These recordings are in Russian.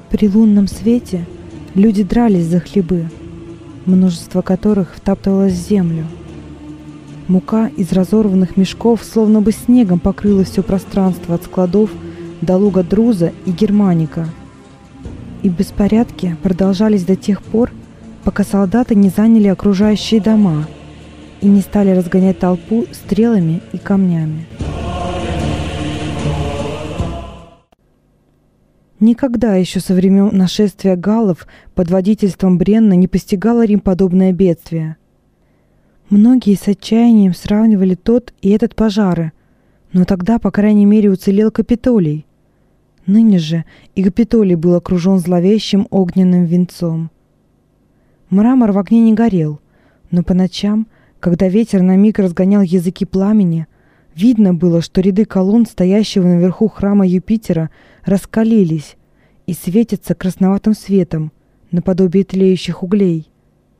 При лунном свете люди дрались за хлебы, множество которых втаптывалось в землю. Мука из разорванных мешков словно бы снегом покрыла все пространство от складов до луга Друза и Германика. И беспорядки продолжались до тех пор, пока солдаты не заняли окружающие дома и не стали разгонять толпу стрелами и камнями. Никогда еще со времен нашествия галлов под водительством Бренна не постигало Рим подобное бедствие. Многие с отчаянием сравнивали тот и этот пожары, но тогда, по крайней мере, уцелел Капитолий. Ныне же и Капитолий был окружен зловещим огненным венцом. Мрамор в огне не горел, но по ночам, когда ветер на миг разгонял языки пламени, видно было, что ряды колонн, стоящего наверху храма Юпитера, раскалились и светятся красноватым светом, наподобие тлеющих углей.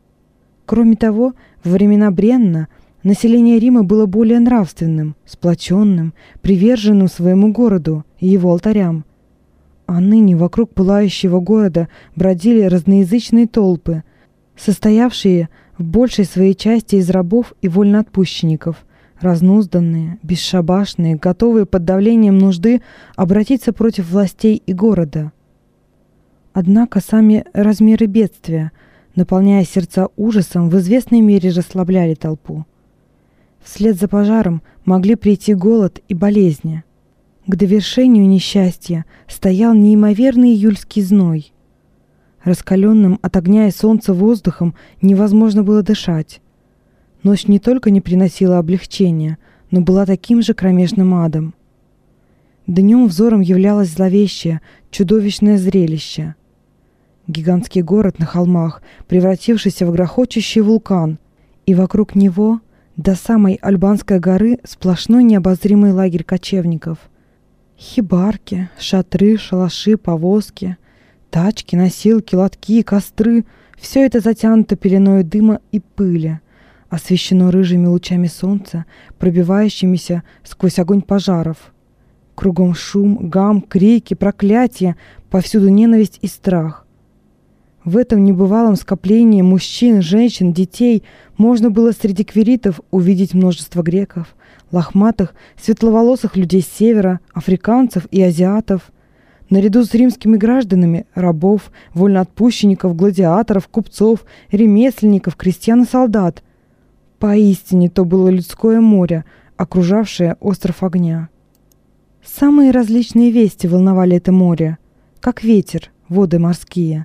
Кроме того, во времена Бренна население Рима было более нравственным, сплоченным, приверженным своему городу и его алтарям. А ныне вокруг пылающего города бродили разноязычные толпы, состоявшие в большей своей части из рабов и вольноотпущенников, разнузданные, бесшабашные, готовые под давлением нужды обратиться против властей и города. Однако сами размеры бедствия, наполняя сердца ужасом, в известной мере расслабляли толпу. Вслед за пожаром могли прийти голод и болезни. К довершению несчастья стоял неимоверный июльский зной. Раскаленным от огня и солнца воздухом невозможно было дышать. Ночь не только не приносила облегчения, но была таким же кромешным адом. Днем взором являлось зловещее, чудовищное зрелище. Гигантский город на холмах, превратившийся в грохочущий вулкан, и вокруг него, до самой Альбанской горы, сплошной необозримый лагерь кочевников. Хибарки, шатры, шалаши, повозки, тачки, носилки, лотки, костры — все это затянуто пеленой дыма и пыли, освещено рыжими лучами солнца, пробивающимися сквозь огонь пожаров. Кругом шум, гам, крики, проклятия, повсюду ненависть и страх. В этом небывалом скоплении мужчин, женщин, детей можно было среди квиритов увидеть множество греков, лохматых, светловолосых людей с севера, африканцев и азиатов. Наряду с римскими гражданами – рабов, вольноотпущенников, гладиаторов, купцов, ремесленников, крестьян и солдат. Поистине то было людское море, окружавшее остров огня. Самые различные вести волновали это море, как ветер, воды морские.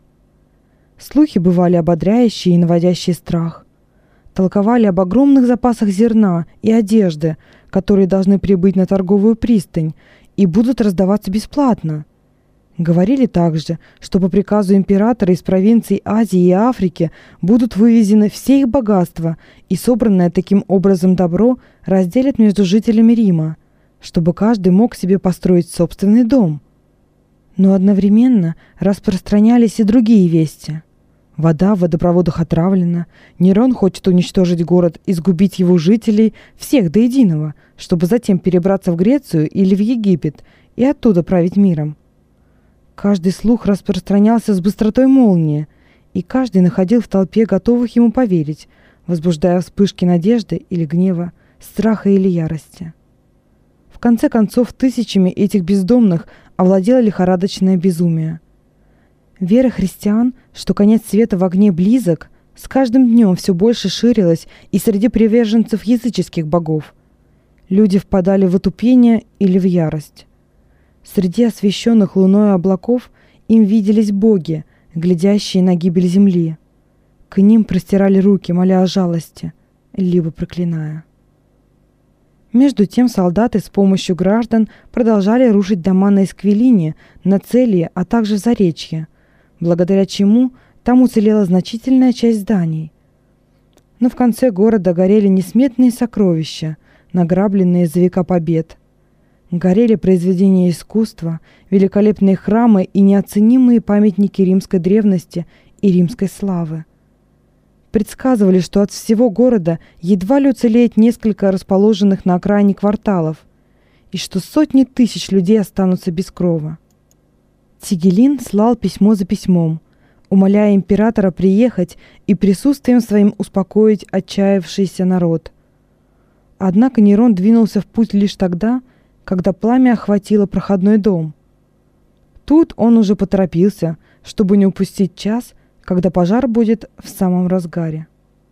Слухи бывали ободряющие и наводящие страх. Толковали об огромных запасах зерна и одежды, которые должны прибыть на торговую пристань и будут раздаваться бесплатно. Говорили также, что по приказу императора из провинций Азии и Африки будут вывезены все их богатства, и собранное таким образом добро разделят между жителями Рима, чтобы каждый мог себе построить собственный дом. Но одновременно распространялись и другие вести. Вода в водопроводах отравлена, Нерон хочет уничтожить город и сгубить его жителей, всех до единого, чтобы затем перебраться в Грецию или в Египет и оттуда править миром. Каждый слух распространялся с быстротой молнии, и каждый находил в толпе готовых ему поверить, возбуждая вспышки надежды или гнева, страха или ярости. В конце концов, тысячами этих бездомных овладело лихорадочное безумие. Вера христиан, что конец света в огне близок, с каждым днем все больше ширилась и среди приверженцев языческих богов. Люди впадали в отупение или в ярость. Среди освещенных луной облаков им виделись боги, глядящие на гибель земли. К ним простирали руки, моля о жалости, либо проклиная. Между тем солдаты с помощью граждан продолжали рушить дома на Эсквилине, на Целии, а также в Заречье, благодаря чему там уцелела значительная часть зданий. Но в конце города горели несметные сокровища, награбленные за века побед. Горели произведения искусства, великолепные храмы и неоценимые памятники римской древности и римской славы. Предсказывали, что от всего города едва ли уцелеет несколько расположенных на окраине кварталов, и что сотни тысяч людей останутся без крова. Тигелин слал письмо за письмом, умоляя императора приехать и присутствием своим успокоить отчаявшийся народ. Однако Нерон двинулся в путь лишь тогда, когда пламя охватило проходной дом. Тут он уже поторопился, чтобы не упустить час, когда пожар будет в самом разгаре.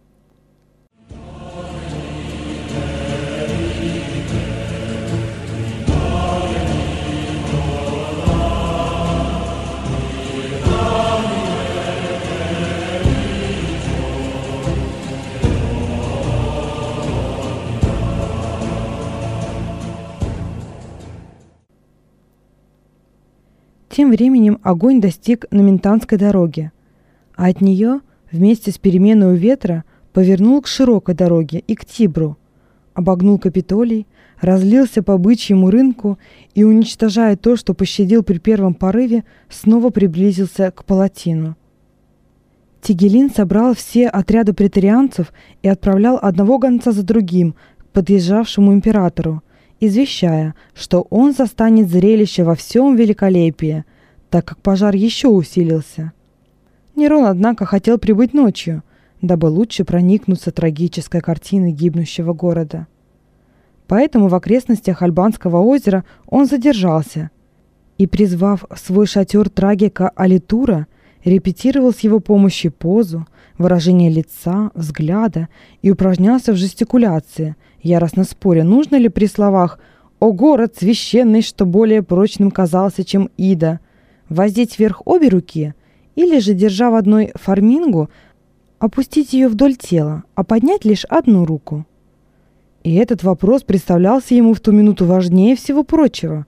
Тем временем огонь достиг Номентанской дороги, а от нее, вместе с переменой ветра, повернул к широкой дороге и к Тибру, обогнул Капитолий, разлился по бычьему рынку и, уничтожая то, что пощадил при первом порыве, снова приблизился к Палатину. Тигелин собрал все отряды претарианцев и отправлял одного гонца за другим к подъезжавшему императору, извещая, что он застанет зрелище во всем великолепии, так как пожар еще усилился. Нерон, однако, хотел прибыть ночью, дабы лучше проникнуться трагической картиной гибнущего города. Поэтому в окрестностях Альбанского озера он задержался и, призвав в свой шатер трагика Алитура, репетировал с его помощью позу, выражение лица, взгляда и упражнялся в жестикуляции, яростно споря, нужно ли при словах «О город священный, что более прочным казался, чем Ида», воздеть вверх обе руки, или же, держа в одной фармингу, опустить ее вдоль тела, а поднять лишь одну руку. И этот вопрос представлялся ему в ту минуту важнее всего прочего.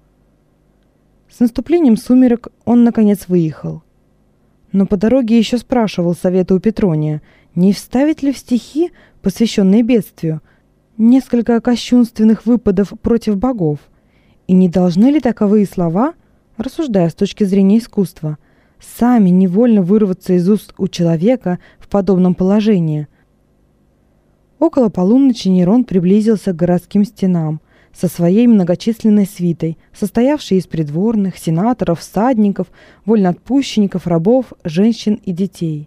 С наступлением сумерек он, наконец, выехал. Но по дороге еще спрашивал совета у Петрония, не вставить ли в стихи, посвященные бедствию, несколько кощунственных выпадов против богов, и не должны ли таковые слова, рассуждая с точки зрения искусства, сами невольно вырваться из уст у человека в подобном положении. Около полуночи Нерон приблизился к городским стенам со своей многочисленной свитой, состоявшей из придворных, сенаторов, всадников, вольноотпущенников, рабов, женщин и детей.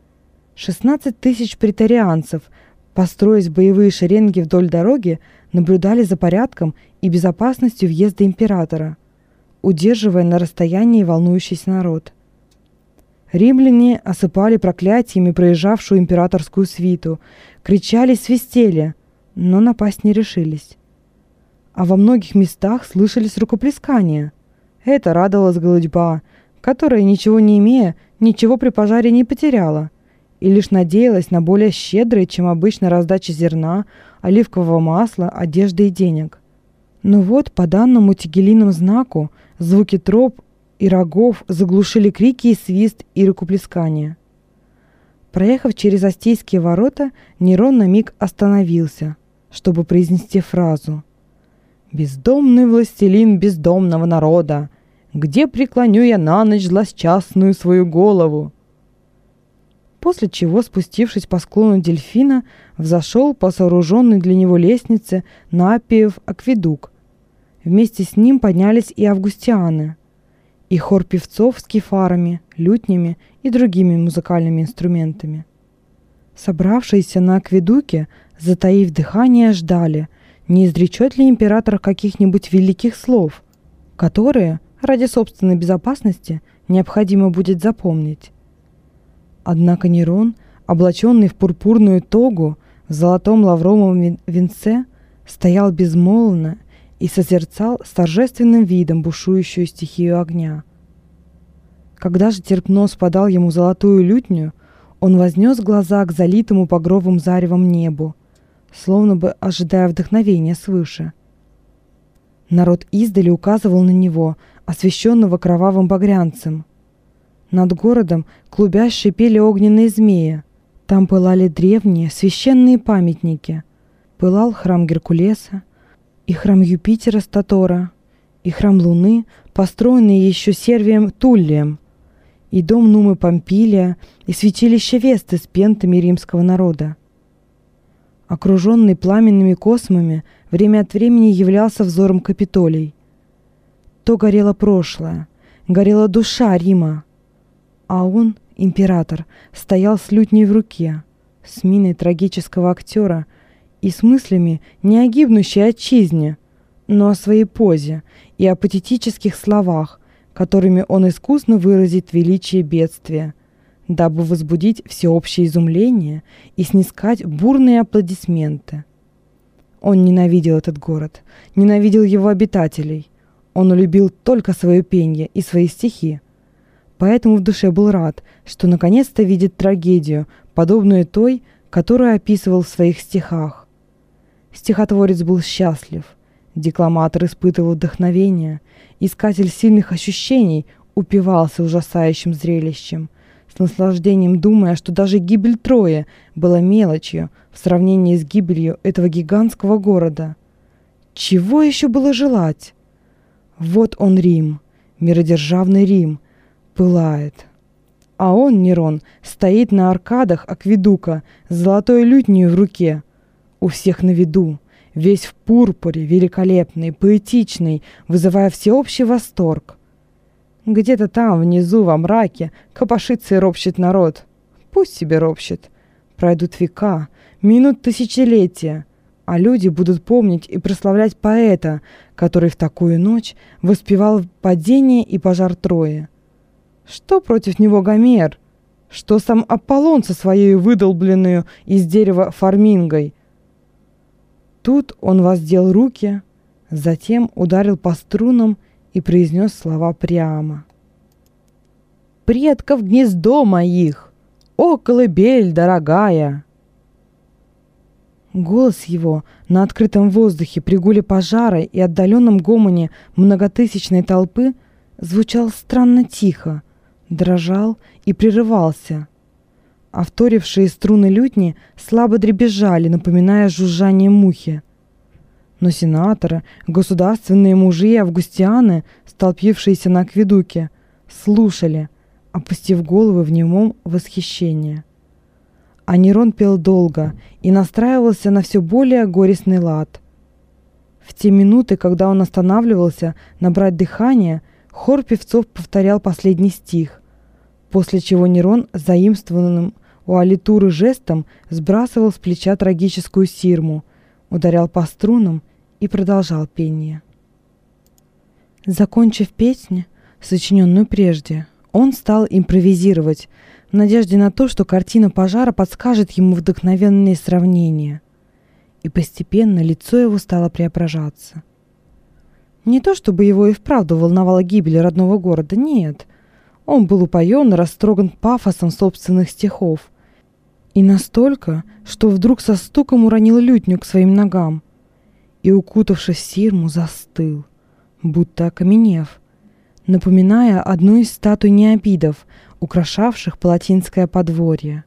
16 тысяч претарианцев, построив боевые шеренги вдоль дороги, наблюдали за порядком и безопасностью въезда императора, удерживая на расстоянии волнующийся народ. Римляне осыпали проклятиями проезжавшую императорскую свиту, кричали, свистели, но напасть не решились. А во многих местах слышались рукоплескания. Это радовалась голодьба, которая, ничего не имея, ничего при пожаре не потеряла, и лишь надеялась на более щедрые, чем обычно, раздачи зерна, оливкового масла, одежды и денег. Но вот по данному Тигелином знаку звуки троп и рогов заглушили крики и свист и рукоплескания. Проехав через Остейские ворота, Нерон на миг остановился, чтобы произнести фразу «Бездомный властелин бездомного народа, где преклоню я на ночь злосчастную свою голову?» После чего, спустившись по склону Дельфина, взошел по сооруженной для него лестнице на Аппиев акведук. Вместе с ним поднялись и августианы, и хор певцов с кефарами, лютнями и другими музыкальными инструментами. Собравшиеся на акведуке, затаив дыхание, ждали, не изречет ли император каких-нибудь великих слов, которые, ради собственной безопасности, необходимо будет запомнить. Однако Нерон, облаченный в пурпурную тогу, в золотом лавровом венце, стоял безмолвно и созерцал с торжественным видом бушующую стихию огня. Когда же Терпнос подал ему золотую лютню, он вознес глаза к залитому багровым заревом небу, словно бы ожидая вдохновения свыше. Народ издали указывал на него, освещенного кровавым багрянцем. Над городом, клубясь, шипели огненные змеи. Там пылали древние священные памятники. Пылал храм Геркулеса, и храм Юпитера Статора, и храм Луны, построенный еще Сервием Туллием, и дом Нумы Помпилия, и святилище Весты с пентами римского народа. Окруженный пламенными космами, время от времени являлся взором Капитолий. То горело прошлое, горела душа Рима. А он, император, стоял с лютней в руке, с миной трагического актера и с мыслями не о гибнущей отчизне, но о своей позе и о патетических словах, которыми он искусно выразит величие бедствия, дабы возбудить всеобщее изумление и снискать бурные аплодисменты. Он ненавидел этот город, ненавидел его обитателей. Он любил только свое пенье и свои стихи. Поэтому в душе был рад, что наконец-то видит трагедию, подобную той, которую описывал в своих стихах. Стихотворец был счастлив, декламатор испытывал вдохновение, искатель сильных ощущений упивался ужасающим зрелищем, с наслаждением думая, что даже гибель Трои была мелочью в сравнении с гибелью этого гигантского города. Чего еще было желать? Вот он Рим, миродержавный Рим, пылает. А он, Нерон, стоит на аркадах акведука с золотой лютней в руке. У всех на виду, весь в пурпуре, великолепный, поэтичный, вызывая всеобщий восторг. Где-то там, внизу, во мраке, копошится и ропщет народ. Пусть себе ропщет. Пройдут века, минут тысячелетия, а люди будут помнить и прославлять поэта, который в такую ночь воспевал падение и пожар Трои. Что против него Гомер? Что сам Аполлон со своей выдолбленную из дерева фармингой? Тут он воздел руки, затем ударил по струнам и произнес слова прямо. «Предков гнездо моих! О, колыбель дорогая!» Голос его на открытом воздухе при гуле пожара и отдаленном гомоне многотысячной толпы звучал странно тихо, дрожал и прерывался, а вторившие струны лютни слабо дребезжали, напоминая жужжание мухи. Но сенаторы, государственные мужи и августианы, столпившиеся на акведуке, слушали, опустив головы в немом восхищении. А Нерон пел долго и настраивался на все более горестный лад. В те минуты, когда он останавливался набрать дыхание, хор певцов повторял последний стих, после чего Нерон заимствованным у алитуры жестом сбрасывал с плеча трагическую сирму, ударял по струнам и продолжал пение. Закончив песню, сочиненную прежде, он стал импровизировать, в надежде на то, что картина пожара подскажет ему вдохновенные сравнения. И постепенно лицо его стало преображаться. Не то чтобы его и вправду волновала гибель родного города, нет. Он был упоен и растроган пафосом собственных стихов. И настолько, что вдруг со стуком уронил лютню к своим ногам и, укутавшись в сирму, застыл, будто окаменев, напоминая одну из статуй необидов, украшавших палатинское подворье.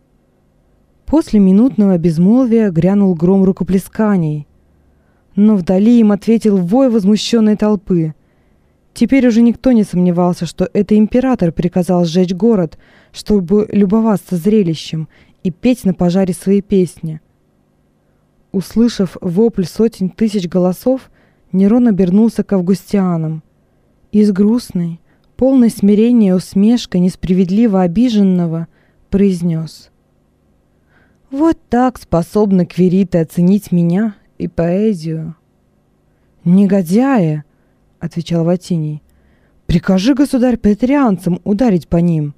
После минутного безмолвия грянул гром рукоплесканий, но вдали им ответил вой возмущенной толпы. Теперь уже никто не сомневался, что это император приказал сжечь город, чтобы любоваться зрелищем и петь на пожаре свои песни. Услышав вопль сотен тысяч голосов, Нерон обернулся к августианам и с грустной, полной смирения усмешкой несправедливо обиженного произнес: «Вот так способны квириты оценить меня и поэзию». «Негодяи!» — отвечал Ватиний. «Прикажи, государь, претарианцам ударить по ним».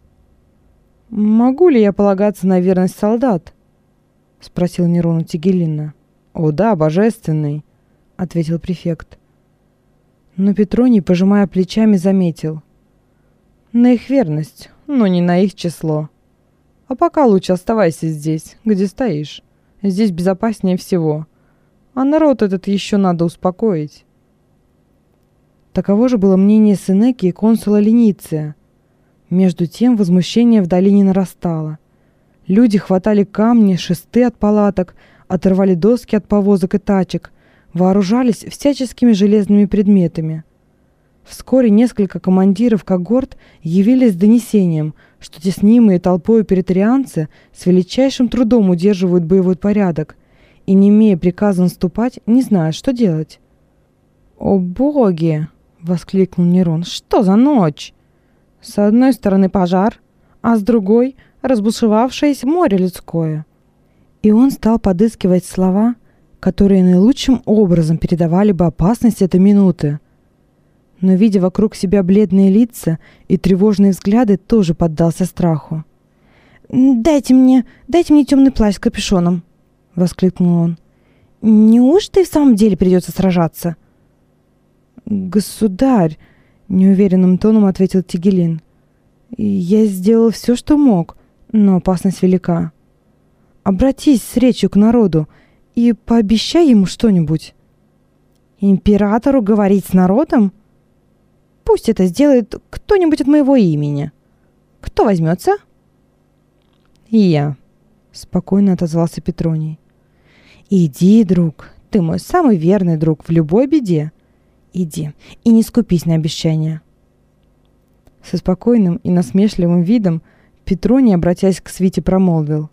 «Могу ли я полагаться на верность солдат?» — спросил Нерон у Тигелина. «О да, божественный», — ответил префект. Но Петроний, пожимая плечами, заметил: «На их верность, но не на их число. А пока лучше оставайся здесь, где стоишь. Здесь безопаснее всего. А народ этот еще надо успокоить». Таково же было мнение Сенеки и консула Лениция. Между тем возмущение вдали не нарастало. Люди хватали камни, шесты от палаток, оторвали доски от повозок и тачек, вооружались всяческими железными предметами. Вскоре несколько командиров когорт явились с донесением, что теснимые толпой претарианцы с величайшим трудом удерживают боевой порядок и, не имея приказа наступать, не знают, что делать. «О боги!» — — воскликнул Нерон. «Что за ночь? С одной стороны пожар, а с другой — разбушевавшееся море людское». И он стал подыскивать слова, которые наилучшим образом передавали бы опасность этой минуты. Но, видя вокруг себя бледные лица и тревожные взгляды, тоже поддался страху. «Дайте мне темный плащ с капюшоном!» — воскликнул он. «Неужто и в самом деле придется сражаться?» «Государь!» — неуверенным тоном ответил Тигелин. «Я сделал все, что мог, но опасность велика. Обратись с речью к народу и пообещай ему что-нибудь». «Императору говорить с народом? Пусть это сделает кто-нибудь от моего имени. Кто возьмется?» «И я», — спокойно отозвался Петроний. «Иди, друг, ты мой самый верный друг в любой беде. Иди и не скупись на обещания». Со спокойным и насмешливым видом Петроний, обратясь к свите, промолвил: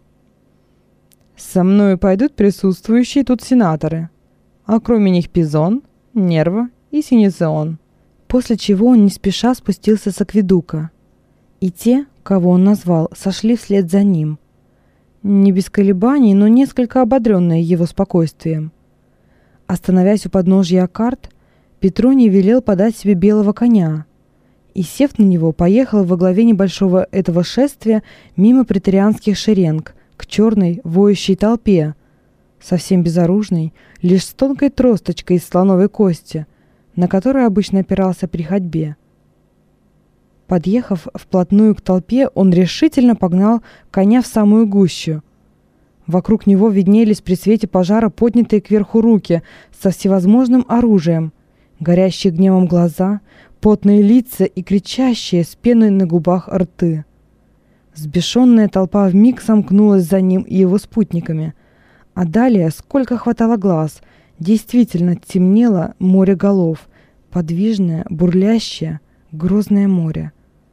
«Со мною пойдут присутствующие тут сенаторы, а кроме них Пизон, Нерва и Синецион». После чего он не спеша спустился с акведука, и те, кого он назвал, сошли вслед за ним, не без колебаний, но несколько ободренные его спокойствием. Остановясь у подножья Аккард, Петроний велел подать себе белого коня и, сев на него, поехал во главе небольшого этого шествия мимо преторианских шеренг к черной воющей толпе, совсем безоружной, лишь с тонкой тросточкой из слоновой кости, на которой обычно опирался при ходьбе. Подъехав вплотную к толпе, он решительно погнал коня в самую гущу. Вокруг него виднелись при свете пожара поднятые кверху руки со всевозможным оружием, горящие гневом глаза, потные лица и кричащие с пеной на губах рты. Взбешенная толпа вмиг сомкнулась за ним и его спутниками, а далее, сколько хватало глаз, действительно темнело море голов, подвижное, бурлящее, грозное море.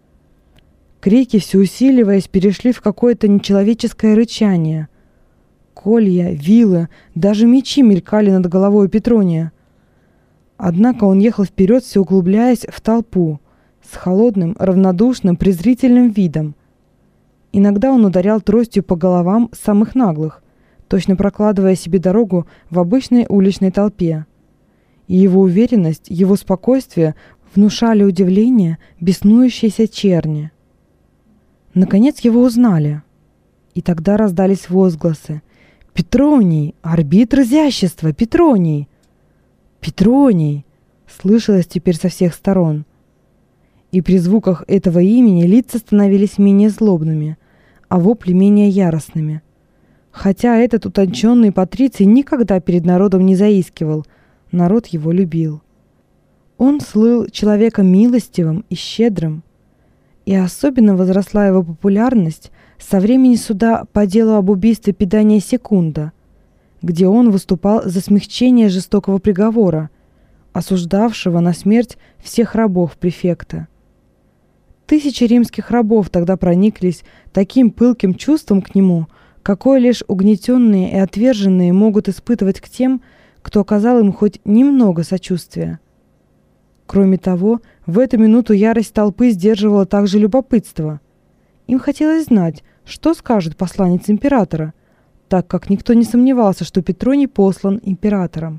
Крики, все усиливаясь, перешли в какое-то нечеловеческое рычание. Колья, вилы, даже мечи мелькали над головой Петрония. Однако он ехал вперед, все углубляясь в толпу, с холодным, равнодушным, презрительным видом. Иногда он ударял тростью по головам самых наглых, точно прокладывая себе дорогу в обычной уличной толпе. И его уверенность, его спокойствие внушали удивление беснующейся черни. Наконец его узнали. И тогда раздались возгласы: «Петроний! Арбитр изящества! Петроний! Петроний!» слышалось теперь со всех сторон. И при звуках этого имени лица становились менее злобными, а вопли менее яростными. Хотя этот утонченный патриций никогда перед народом не заискивал, народ его любил. Он слыл человеком милостивым и щедрым, и особенно возросла его популярность со времени суда по делу об убийстве Педания Секунда, где он выступал за смягчение жестокого приговора, осуждавшего на смерть всех рабов префекта. Тысячи римских рабов тогда прониклись таким пылким чувством к нему, какое лишь угнетенные и отверженные могут испытывать к тем, кто оказал им хоть немного сочувствия. Кроме того, в эту минуту ярость толпы сдерживала также любопытство. Им хотелось знать, что скажет посланец императора, так как никто не сомневался, что Петроний послан императором.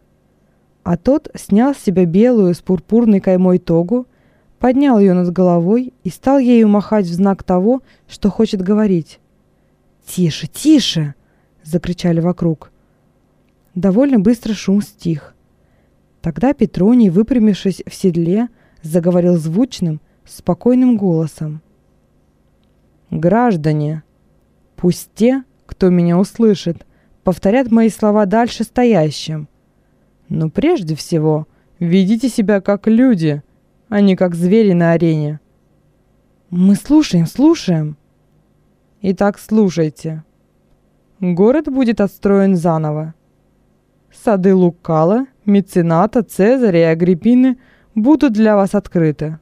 А тот снял с себя белую с пурпурной каймой тогу, поднял ее над головой и стал ею махать в знак того, что хочет говорить. «Тише, тише!» — закричали вокруг. Довольно быстро шум стих. Тогда Петроний, выпрямившись в седле, заговорил звучным, спокойным голосом: «Граждане, пусть те, кто меня услышит, повторят мои слова дальше стоящим. Но прежде всего ведите себя как люди, а не как звери на арене». «Мы слушаем, слушаем». «Итак, слушайте. Город будет отстроен заново. Сады Лукала, Мецената, Цезаря и Агриппины будут для вас открыты.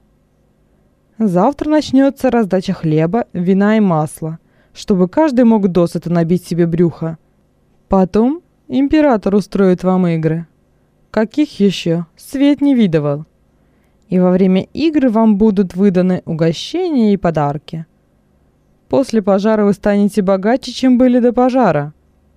Завтра начнется раздача хлеба, вина и масла, чтобы каждый мог досыта набить себе брюхо. Потом император устроит вам игры, каких еще свет не видывал. и во время игры вам будут выданы угощения и подарки. После пожара вы станете богаче, чем были до пожара».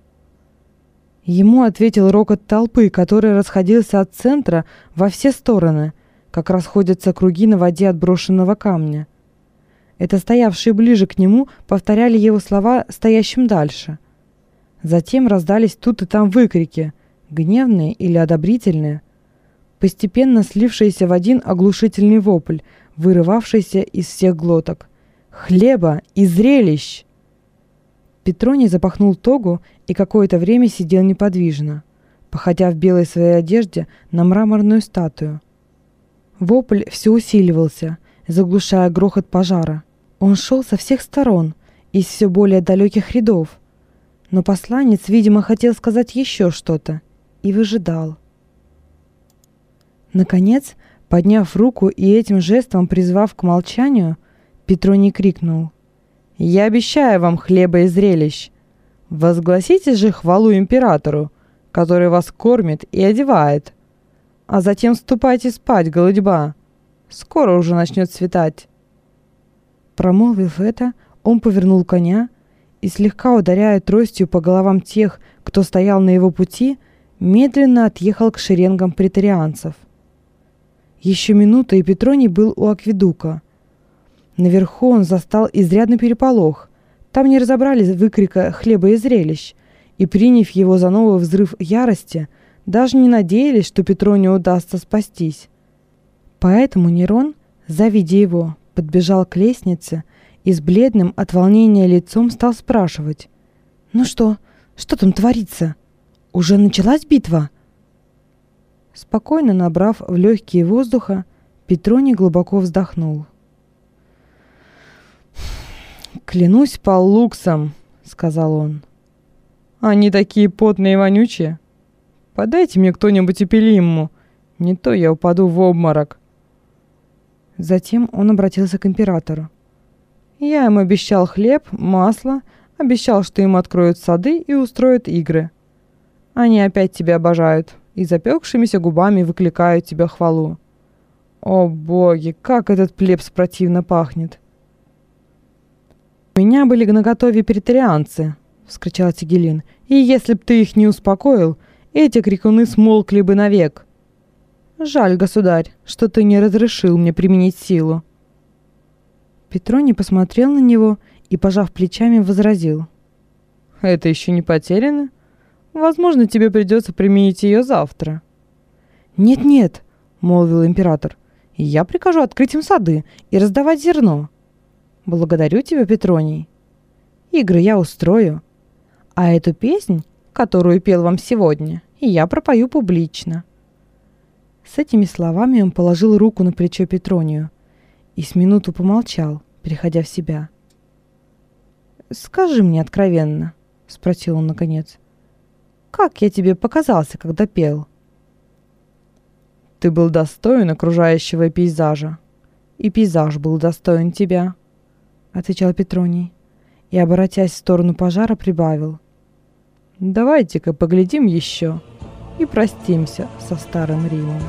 Ему ответил рокот толпы, который расходился от центра во все стороны, как расходятся круги на воде от брошенного камня. Это стоявшие ближе к нему повторяли его слова стоящим дальше. Затем раздались тут и там выкрики, гневные или одобрительные, постепенно слившиеся в один оглушительный вопль, вырывавшийся из всех глоток. «Хлеба и зрелищ!» Петроний запахнул тогу и какое-то время сидел неподвижно, походя в белой своей одежде на мраморную статую. Вопль все усиливался, заглушая грохот пожара. Он шел со всех сторон, из все более далеких рядов. Но посланец, видимо, хотел сказать еще что-то и выжидал. Наконец, подняв руку и этим жестом призвав к молчанию, Петроний крикнул: «Я обещаю вам хлеба и зрелищ. Возгласите же хвалу императору, который вас кормит и одевает. А затем ступайте спать, голодьба. Скоро уже начнет светать». Промолвив это, он повернул коня и, слегка ударяя тростью по головам тех, кто стоял на его пути, медленно отъехал к шеренгам претарианцев. Еще минута, и Петроний был у акведука. Наверху он застал изрядный переполох. Там не разобрали выкрика «хлеба и зрелищ», и, приняв его за новый взрыв ярости, даже не надеялись, что Петронию удастся спастись. Поэтому Нерон, завидя его, подбежал к лестнице и с бледным от волнения лицом стал спрашивать: «Ну что? Что там творится? Уже началась битва?» Спокойно набрав в легкие воздуха, Петроний глубоко вздохнул. «Клянусь Паллуксом», — сказал он. «Они такие потные и вонючие. Подайте мне кто-нибудь эпилимму, не то я упаду в обморок». Затем он обратился к императору. «Я им обещал хлеб, масло, обещал, что им откроют сады и устроят игры. Они опять тебя обожают и запекшимися губами выкликают тебе хвалу. О боги, как этот плебс противно пахнет!» «У меня были наготове претарианцы», — вскричал Тигелин, «и если б ты их не успокоил, эти крикуны смолкли бы навек. Жаль, государь, что ты не разрешил мне применить силу». Петроний посмотрел на него и, пожав плечами, возразил: «Это еще не потеряно. Возможно, тебе придется применить ее завтра». «Нет-нет», — молвил император, — «я прикажу открыть им сады и раздавать зерно. Благодарю тебя, Петроний. Игры я устрою. А эту песнь, которую пел вам сегодня, я пропою публично». С этими словами он положил руку на плечо Петронию и с минуту помолчал, приходя в себя. «Скажи мне откровенно», — спросил он наконец, — «как я тебе показался, когда пел?» «Ты был достоин окружающего пейзажа, и пейзаж был достоин тебя», — отвечал Петроний, и, обратясь в сторону пожара, прибавил: «Давайте-ка поглядим еще и простимся со старым Римом».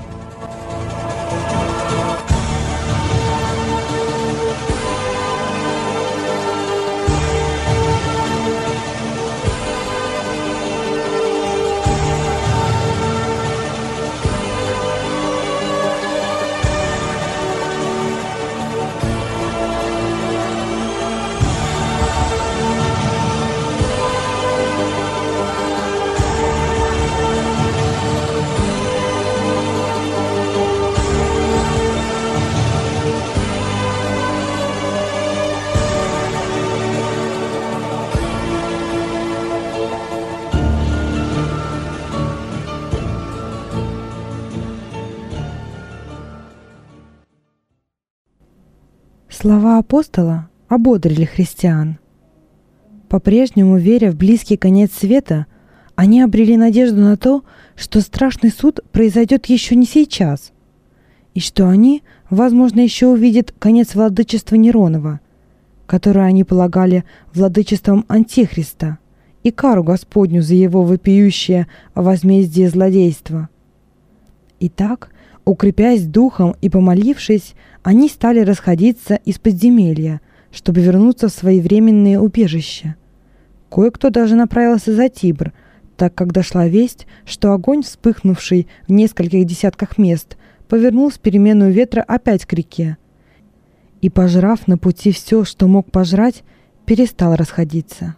Слова апостола ободрили христиан. По-прежнему, веря в близкий конец света, они обрели надежду на то, что страшный суд произойдет еще не сейчас, и что они, возможно, еще увидят конец владычества Неронова, которое они полагали владычеством Антихриста, и кару Господню за его вопиющее возмездие злодейства. Итак, Укрепясь духом и помолившись, они стали расходиться из подземелья, чтобы вернуться в свои временные убежища. Кое-кто даже направился за Тибр, так как дошла весть, что огонь, вспыхнувший в нескольких десятках мест, повернул с переменную ветра опять к реке. И, пожрав на пути все, что мог пожрать, перестал расходиться.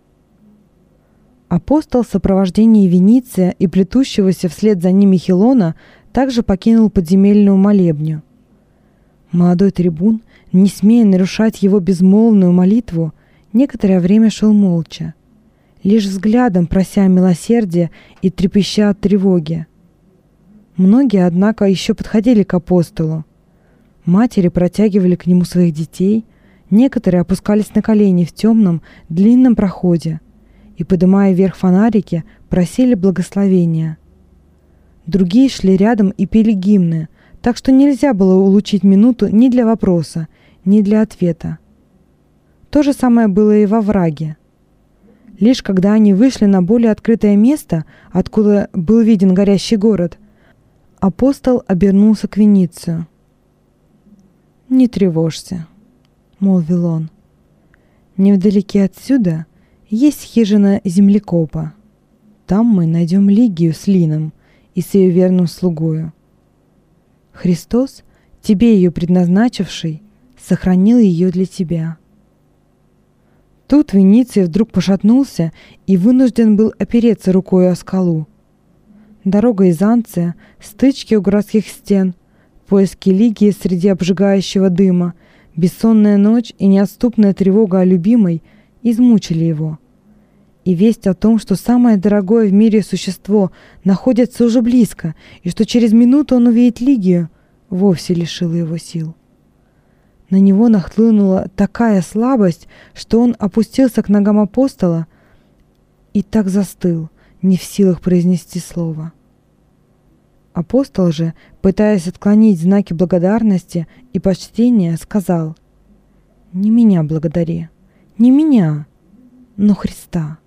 Апостол в сопровождении Вениция и плетущегося вслед за ними Хилона также покинул подземельную молебню. Молодой трибун, не смея нарушать его безмолвную молитву, некоторое время шел молча, лишь взглядом прося милосердия и трепеща от тревоги. Многие, однако, еще подходили к апостолу. Матери протягивали к нему своих детей, некоторые опускались на колени в темном, длинном проходе и, поднимая вверх фонарики, просили благословения. Другие шли рядом и пели гимны, так что нельзя было улучшить минуту ни для вопроса, ни для ответа. То же самое было и во враге. Лишь когда они вышли на более открытое место, откуда был виден горящий город, апостол обернулся к Веницию. «Не тревожься», — молвил он. «Невдалеке отсюда есть хижина землекопа. Там мы найдем Лигию с Лином и с ее верным слугою. Христос, тебе ее предназначивший, сохранил ее для тебя». Тут Вениций вдруг пошатнулся и вынужден был опереться рукой о скалу. Дорога из Анция, стычки у городских стен, поиски Лигии среди обжигающего дыма, бессонная ночь и неотступная тревога о любимой измучили его. И весть о том, что самое дорогое в мире существо находится уже близко, и что через минуту он увидит Лигию, вовсе лишила его сил. На него нахлынула такая слабость, что он опустился к ногам апостола и так застыл, не в силах произнести слово. Апостол же, пытаясь отклонить знаки благодарности и почтения, сказал: «Не меня благодари, не меня, но Христа».